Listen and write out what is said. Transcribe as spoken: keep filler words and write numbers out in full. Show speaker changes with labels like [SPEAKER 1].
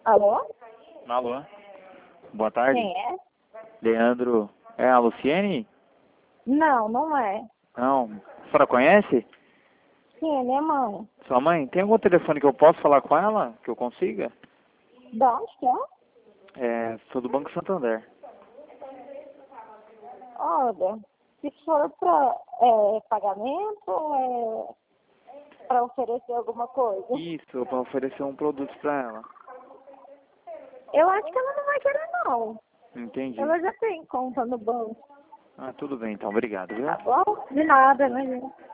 [SPEAKER 1] Alô?
[SPEAKER 2] Alô? Boa tarde.
[SPEAKER 1] Quem é?
[SPEAKER 2] Leandro. É a Luciene?
[SPEAKER 1] Não, não é.
[SPEAKER 2] Não. A senhora conhece?
[SPEAKER 1] Quem é minha mãe?
[SPEAKER 2] Sua mãe? Tem algum telefone que eu posso falar com ela? Que eu consiga?
[SPEAKER 1] De onde que é?
[SPEAKER 2] É, sou do Banco Santander.
[SPEAKER 1] Olha, se for para é, pagamento ou é para oferecer alguma coisa?
[SPEAKER 2] Isso, para oferecer um produto para ela.
[SPEAKER 1] Eu acho que ela não vai querer, não.
[SPEAKER 2] Entendi.
[SPEAKER 1] Ela já tem conta no banco.
[SPEAKER 2] Ah, tudo bem então. Obrigado, viu?
[SPEAKER 1] Tá bom? De nada, né, gente?